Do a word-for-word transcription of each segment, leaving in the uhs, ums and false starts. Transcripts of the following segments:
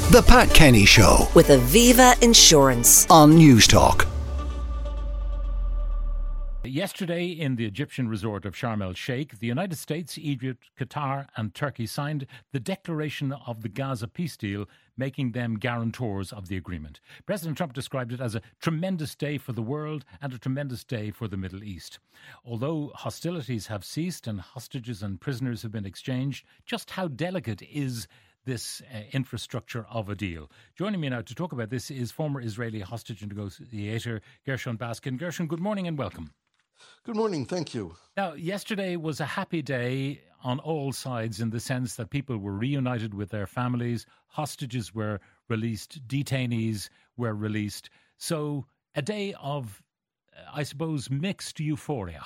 The Pat Kenny Show with Aviva Insurance on Newstalk. Yesterday, in the Egyptian resort of Sharm el-Sheikh, the United States, Egypt, Qatar and Turkey signed the declaration of the Gaza peace deal, making them guarantors of the agreement. President Trump described it as a tremendous day for the world and a tremendous day for the Middle East. Although hostilities have ceased and hostages and prisoners have been exchanged, just how delicate is this uh, infrastructure of a deal? Joining me now to talk about this is former Israeli hostage negotiator Gershon Baskin. Gershon, good morning and welcome. Good morning, thank you. Now, yesterday was a happy day on all sides in the sense that people were reunited with their families, hostages were released, detainees were released. So a day of, I suppose, mixed euphoria.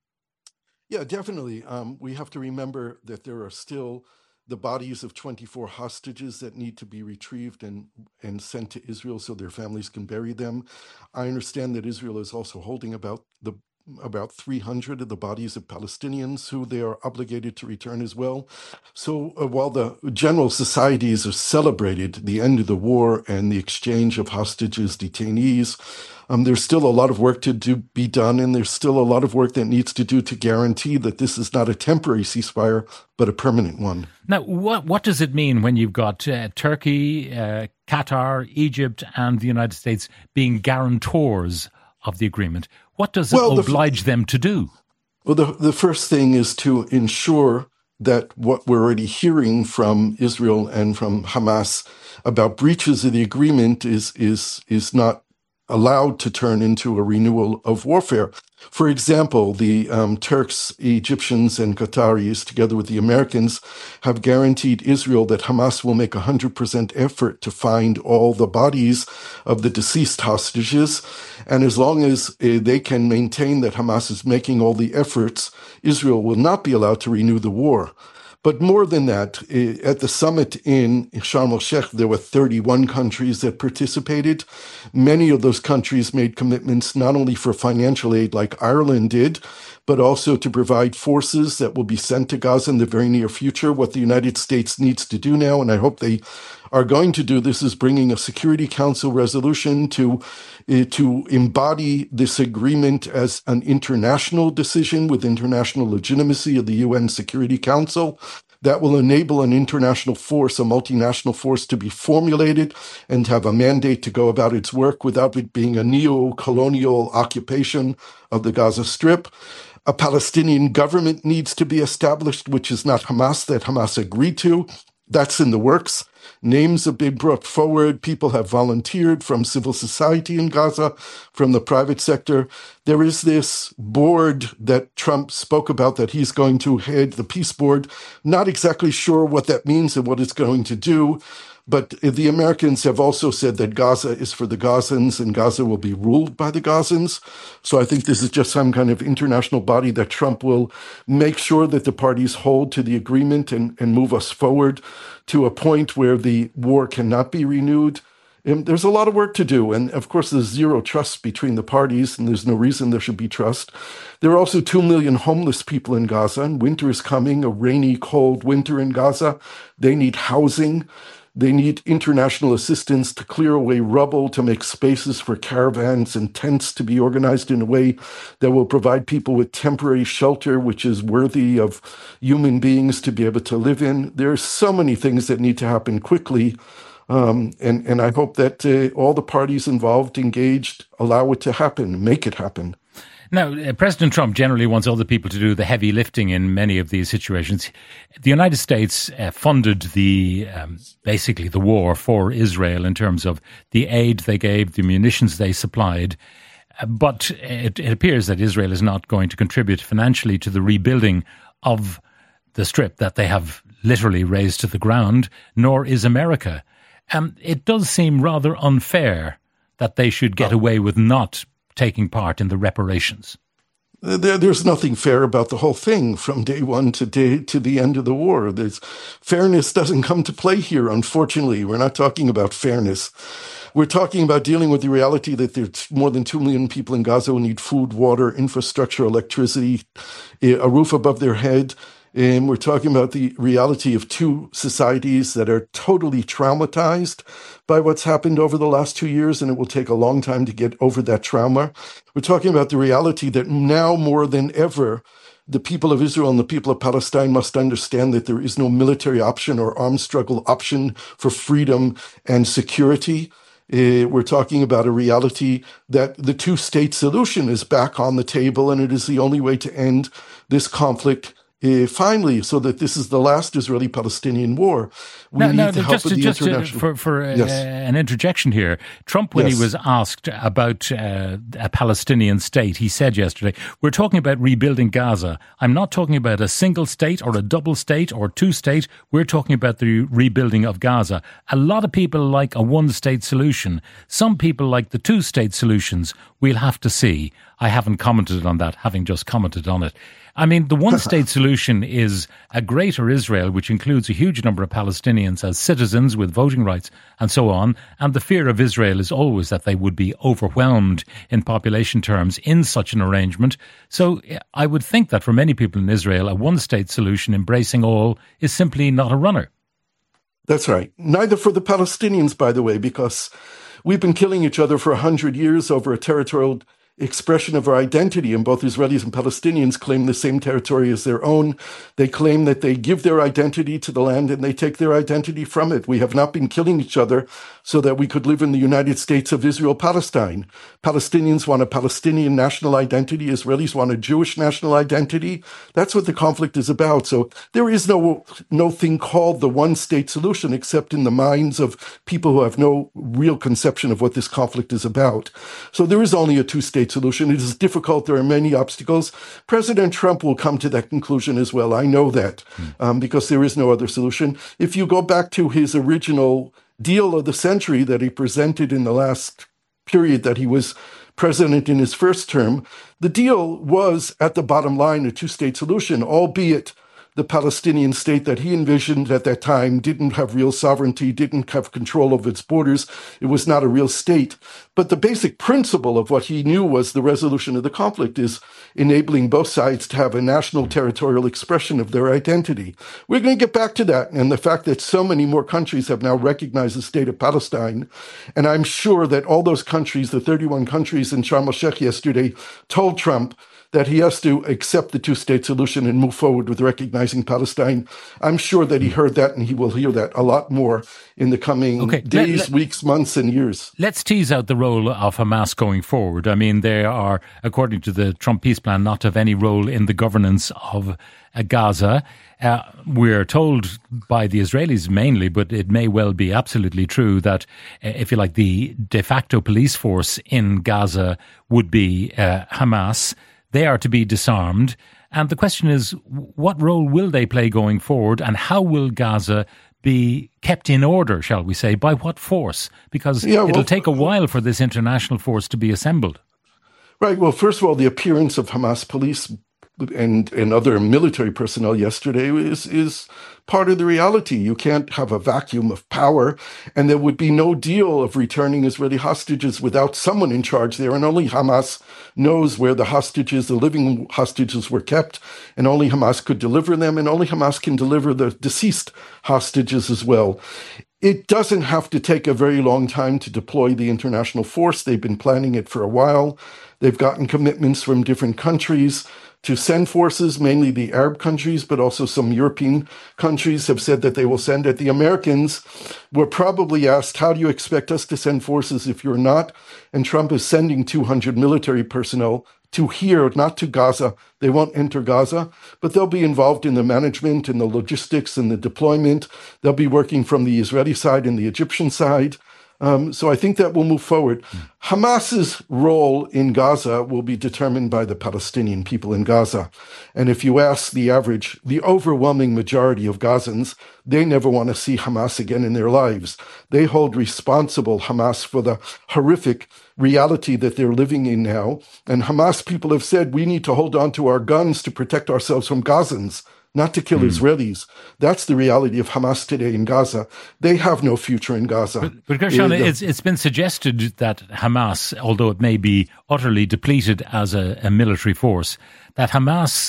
Yeah, definitely. Um, we have to remember that there are still the bodies of twenty-four hostages that need to be retrieved and, and sent to Israel so their families can bury them. I understand that Israel is also holding about the about three hundred of the bodies of Palestinians who they are obligated to return as well. So uh, while the general societies have celebrated the end of the war and the exchange of hostages, detainees, um, there's still a lot of work to do, be done, and there's still a lot of work that needs to do to guarantee that this is not a temporary ceasefire, but a permanent one. Now, what what does it mean when you've got uh, Turkey, uh, Qatar, Egypt, and the United States being guarantors of the agreement? What does it well, oblige the, them to do? Well, the, the first thing is to ensure that what we're already hearing from Israel and from Hamas about breaches of the agreement is is is not allowed to turn into a renewal of warfare. For example, the um, Turks, Egyptians, and Qataris, together with the Americans, have guaranteed Israel that Hamas will make a one hundred percent effort to find all the bodies of the deceased hostages. And as long as uh, they can maintain that Hamas is making all the efforts, Israel will not be allowed to renew the war. But more than that, at the summit in Sharm el-Sheikh, there were thirty-one countries that participated. Many of those countries made commitments not only for financial aid like Ireland did, but also to provide forces that will be sent to Gaza in the very near future. What the United States needs to do now, and I hope they are going to do this, is bringing a Security Council resolution to uh, to embody this agreement as an international decision with international legitimacy of the U N Security Council. That will enable an international force, a multinational force, to be formulated and have a mandate to go about its work without it being a neo-colonial occupation of the Gaza Strip. A Palestinian government needs to be established, which is not Hamas, that Hamas agreed to. That's in the works. Names have been brought forward. People have volunteered from civil society in Gaza, from the private sector. There is this board that Trump spoke about that he's going to head, the peace board. Not exactly sure what that means and what it's going to do. But the Americans have also said that Gaza is for the Gazans and Gaza will be ruled by the Gazans. So I think this is just some kind of international body that Trump will make sure that the parties hold to the agreement and, and move us forward to a point where the war cannot be renewed. And there's a lot of work to do. And of course, there's zero trust between the parties, and there's no reason there should be trust. There are also two million homeless people in Gaza, and winter is coming, a rainy, cold winter in Gaza. They need housing. They need international assistance to clear away rubble, to make spaces for caravans and tents to be organized in a way that will provide people with temporary shelter, which is worthy of human beings to be able to live in. There are so many things that need to happen quickly. Um, and, and I hope that uh, all the parties involved, engaged, allow it to happen, make it happen. Now, uh, President Trump generally wants other people to do the heavy lifting in many of these situations. The United States uh, funded the um, basically the war for Israel in terms of the aid they gave, the munitions they supplied. Uh, but it, it appears that Israel is not going to contribute financially to the rebuilding of the Strip that they have literally razed to the ground, nor is America. Um, it does seem rather unfair that they should get away with not taking part in the reparations. There, there's nothing fair about the whole thing from day one to day to the end of the war. There's, fairness doesn't come to play here, unfortunately. We're not talking about fairness. We're talking about dealing with the reality that there's more than two million people in Gaza who need food, water, infrastructure, electricity, a roof above their head. And we're talking about the reality of two societies that are totally traumatized by what's happened over the last two years, and it will take a long time to get over that trauma. We're talking about the reality that now more than ever, the people of Israel and the people of Palestine must understand that there is no military option or armed struggle option for freedom and security. Uh, we're talking about a reality that the two-state solution is back on the table, and it is the only way to end this conflict Uh, finally, so that this is the last Israeli-Palestinian war. We no, need no, the help just, of the just international... for, for uh, yes. an interjection here. Trump, when yes. he was asked about uh, a Palestinian state, he said yesterday, we're talking about rebuilding Gaza. I'm not talking about a single state or a double state or two state. We're talking about the rebuilding of Gaza. A lot of people like a one-state solution. Some people like the two-state solutions. We'll have to see. I haven't commented on that, having just commented on it. I mean, the one-state solution is a greater Israel, which includes a huge number of Palestinians as citizens with voting rights and so on. And the fear of Israel is always that they would be overwhelmed in population terms in such an arrangement. So I would think that for many people in Israel, a one-state solution embracing all is simply not a runner. That's right. Neither for the Palestinians, by the way, because we've been killing each other for a hundred years over a territorial expression of our identity, and both Israelis and Palestinians claim the same territory as their own. They claim that they give their identity to the land and they take their identity from it. We have not been killing each other so that we could live in the United States of Israel, Palestine. Palestinians want a Palestinian national identity. Israelis want a Jewish national identity. That's what the conflict is about. So there is no, no thing called the one-state solution, except in the minds of people who have no real conception of what this conflict is about. So there is only a two-state solution. It is difficult. There are many obstacles. President Trump will come to that conclusion as well. I know that um, because there is no other solution. If you go back to his original deal of the century that he presented in the last period that he was president in his first term, the deal was at the bottom line a two-state solution, albeit the Palestinian state that he envisioned at that time didn't have real sovereignty, didn't have control of its borders. It was not a real state. But the basic principle of what he knew was the resolution of the conflict is enabling both sides to have a national territorial expression of their identity. We're going to get back to that. And the fact that so many more countries have now recognized the state of Palestine. And I'm sure that all those countries, the thirty-one countries in Sharm el-Sheikh yesterday, told Trump that he has to accept the two-state solution and move forward with recognizing Palestine. I'm sure that he heard that, and he will hear that a lot more in the coming okay, days, let, let, weeks, months, and years. Let's tease out the role of Hamas going forward. I mean, they are, according to the Trump peace plan, not to have any role in the governance of uh, Gaza. Uh, we're told by the Israelis mainly, but it may well be absolutely true that, uh, if you like, the de facto police force in Gaza would be uh, Hamas. They are to be disarmed. And the question is, what role will they play going forward, and how will Gaza be kept in order, shall we say, by what force? Because yeah, well, it'll take a while for this international force to be assembled. Right. Well, first of all, the appearance of Hamas police and, and other military personnel yesterday is, is part of the reality. You can't have a vacuum of power, and there would be no deal of returning Israeli hostages without someone in charge there. And only Hamas knows where the hostages, the living hostages, were kept, and only Hamas could deliver them, and only Hamas can deliver the deceased hostages as well. It doesn't have to take a very long time to deploy the international force. They've been planning it for a while. They've gotten commitments from different countries to send forces, mainly the Arab countries, but also some European countries have said that they will send it. The Americans were probably asked, how do you expect us to send forces if you're not? And Trump is sending two hundred military personnel to here, not to Gaza. They won't enter Gaza, but they'll be involved in the management and the logistics and the deployment. They'll be working from the Israeli side and the Egyptian side. Um, so I think that will move forward. Mm. Hamas's role in Gaza will be determined by the Palestinian people in Gaza. And if you ask the average, the overwhelming majority of Gazans, they never want to see Hamas again in their lives. They hold responsible Hamas for the horrific reality that they're living in now. And Hamas people have said, we need to hold on to our guns to protect ourselves from Gazans, not to kill mm. Israelis. That's the reality of Hamas today in Gaza. They have no future in Gaza. But, but Gershon, uh, it's, it's been suggested that Hamas, although it may be utterly depleted as a, a military force, that Hamas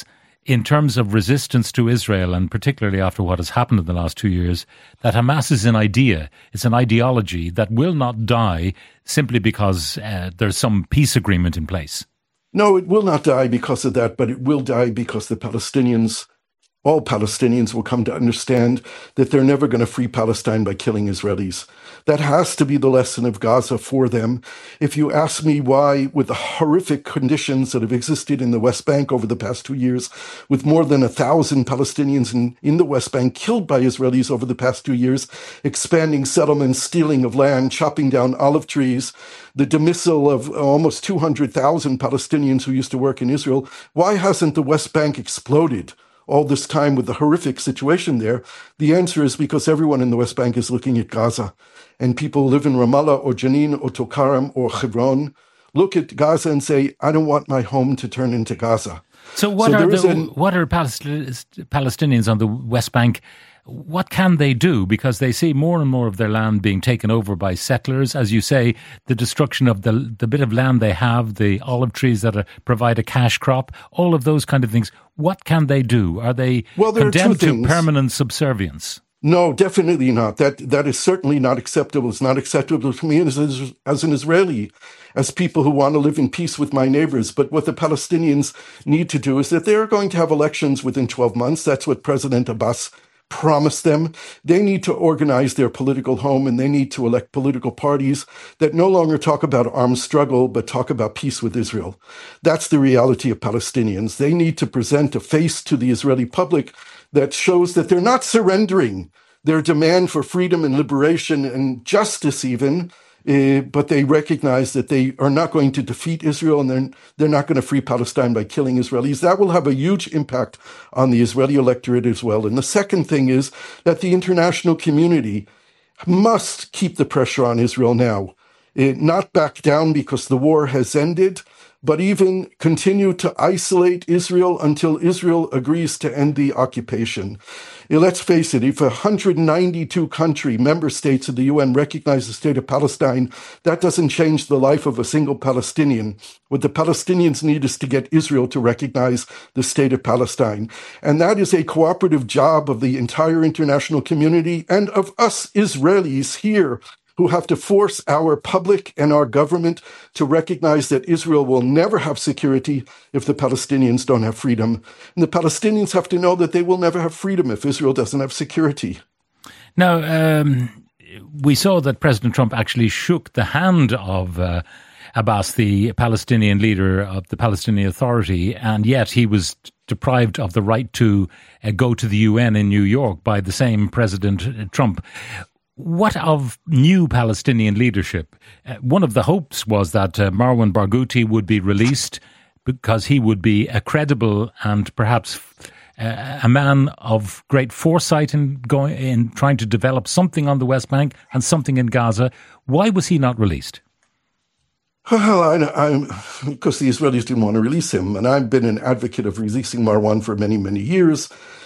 in terms of resistance to Israel, and particularly after what has happened in the last two years, that Hamas is an idea, it's an ideology that will not die simply because uh, there's some peace agreement in place? No, it will not die because of that, but it will die because the Palestinians, all Palestinians, will come to understand that they're never going to free Palestine by killing Israelis. That has to be the lesson of Gaza for them. If you ask me why, with the horrific conditions that have existed in the West Bank over the past two years, with more than a thousand Palestinians in, in the West Bank killed by Israelis over the past two years, expanding settlements, stealing of land, chopping down olive trees, the dismissal of almost two hundred thousand Palestinians who used to work in Israel, why hasn't the West Bank exploded all this time with the horrific situation there? The answer is because everyone in the West Bank is looking at Gaza. And people live in Ramallah or Jenin or Tulkarem or Hebron, look at Gaza and say, I don't want my home to turn into Gaza. So what so are the, an, what are Palestinians on the West Bank, what can they do? Because they see more and more of their land being taken over by settlers. As you say, the destruction of the the bit of land they have, the olive trees that are, provide a cash crop, all of those kind of things. What can they do? Are they well, condemned to permanent subservience? No, definitely not. That that is certainly not acceptable. It's not acceptable to me as, as, as an Israeli, as people who want to live in peace with my neighbors. But what the Palestinians need to do is that they're going to have elections within twelve months. That's what President Abbas promised them. They need to organize their political home, and they need to elect political parties that no longer talk about armed struggle, but talk about peace with Israel. That's the reality of Palestinians. They need to present a face to the Israeli public that shows that they're not surrendering their demand for freedom and liberation and justice even, uh, but they recognize that they are not going to defeat Israel, and they're, they're not going to free Palestine by killing Israelis. That will have a huge impact on the Israeli electorate as well. And the second thing is that the international community must keep the pressure on Israel now, uh, not back down because the war has ended, but even continue to isolate Israel until Israel agrees to end the occupation. Let's face it, if one hundred ninety-two country member states of the U N recognize the state of Palestine, that doesn't change the life of a single Palestinian. What the Palestinians need is to get Israel to recognize the state of Palestine. And that is a cooperative job of the entire international community and of us Israelis here, who have to force our public and our government to recognize that Israel will never have security if the Palestinians don't have freedom. And the Palestinians have to know that they will never have freedom if Israel doesn't have security. Now, um, we saw that President Trump actually shook the hand of uh, Abbas, the Palestinian leader of the Palestinian Authority, and yet he was deprived of the right to uh, go to the U N in New York by the same President Trump. What of new Palestinian leadership? Uh, one of the hopes was that uh, Marwan Barghouti would be released because he would be a credible and perhaps uh, a man of great foresight in going in trying to develop something on the West Bank and something in Gaza. Why was he not released? Well, I, I'm, because the Israelis didn't want to release him, and I've been an advocate of releasing Marwan for many, many years.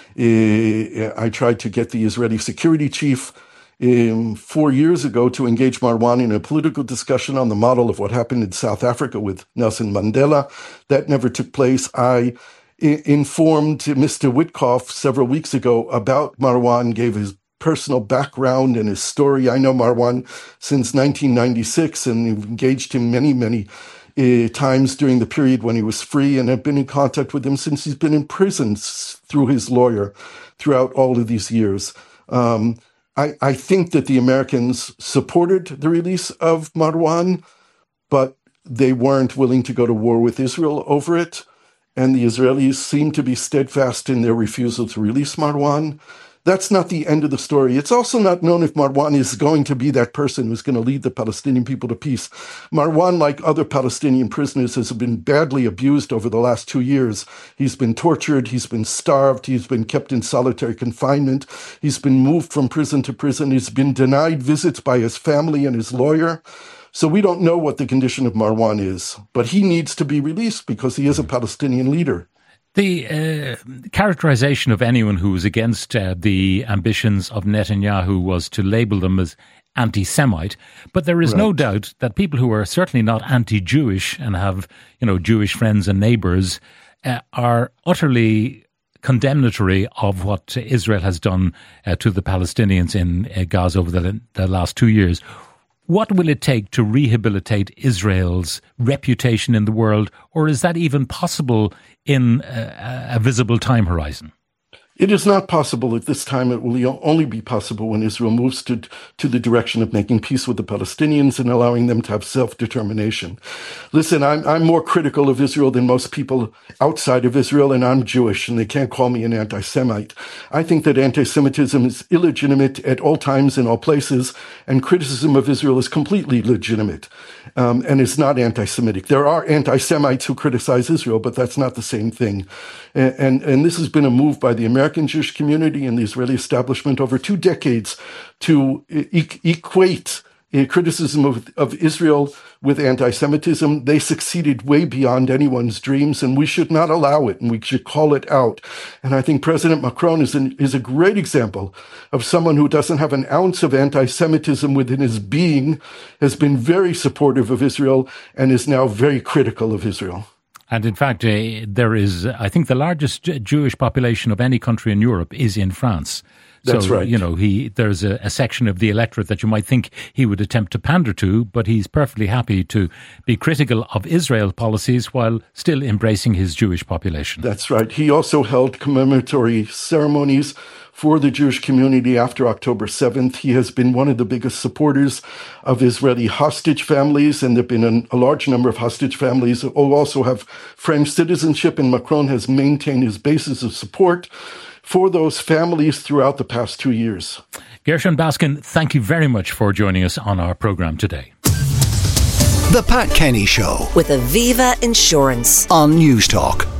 Uh, I tried to get the Israeli security chief Um, four years ago to engage Marwan in a political discussion on the model of what happened in South Africa with Nelson Mandela. That never took place. I I- informed Mister Witkoff several weeks ago about Marwan, gave his personal background and his story. I know Marwan since nineteen ninety-six and engaged him many, many uh, times during the period when he was free, and have been in contact with him since he's been in prison s- through his lawyer throughout all of these years. Um, I, I think that the Americans supported the release of Marwan, but they weren't willing to go to war with Israel over it. And the Israelis seem to be steadfast in their refusal to release Marwan. That's not the end of the story. It's also not known if Marwan is going to be that person who's going to lead the Palestinian people to peace. Marwan, like other Palestinian prisoners, has been badly abused over the last two years. He's been tortured, he's been starved, he's been kept in solitary confinement, he's been moved from prison to prison, he's been denied visits by his family and his lawyer. So we don't know what the condition of Marwan is, but he needs to be released because he is a Palestinian leader. The uh, characterization of anyone who was against uh, the ambitions of Netanyahu was to label them as anti-Semite. But there is right. no doubt that people who are certainly not anti-Jewish and have, you know, Jewish friends and neighbours uh, are utterly condemnatory of what Israel has done uh, to the Palestinians in uh, Gaza over the, the last two years. What will it take to rehabilitate Israel's reputation in the world, or is that even possible in a, a visible time horizon? It is not possible at this time. It will only be possible when Israel moves to, to the direction of making peace with the Palestinians and allowing them to have self-determination. Listen, I'm, I'm more critical of Israel than most people outside of Israel, and I'm Jewish, and they can't call me an anti-Semite. I think that anti-Semitism is illegitimate at all times in all places, and criticism of Israel is completely legitimate um, and is not anti-Semitic. There are anti-Semites who criticize Israel, but that's not the same thing. And, and, and this has been a move by the American American Jewish community and the Israeli establishment over two decades to e- equate uh, criticism of, of Israel with anti-Semitism. They succeeded way beyond anyone's dreams, and we should not allow it, and we should call it out. And I think President Macron is, an, is a great example of someone who doesn't have an ounce of anti-Semitism within his being, has been very supportive of Israel, and is now very critical of Israel. And in fact, uh, there is, I think the largest Jewish population of any country in Europe is in France. That's so, right. You know, he there's a, a section of the electorate that you might think he would attempt to pander to, but he's perfectly happy to be critical of Israel policies while still embracing his Jewish population. That's right. He also held commemoratory ceremonies for the Jewish community after October seventh. He has been one of the biggest supporters of Israeli hostage families, and there have been an, a large number of hostage families who also have French citizenship, and Macron has maintained his basis of support for those families throughout the past two years. Gershon Baskin, thank you very much for joining us on our program today. The Pat Kenny Show with Aviva Insurance on News Talk.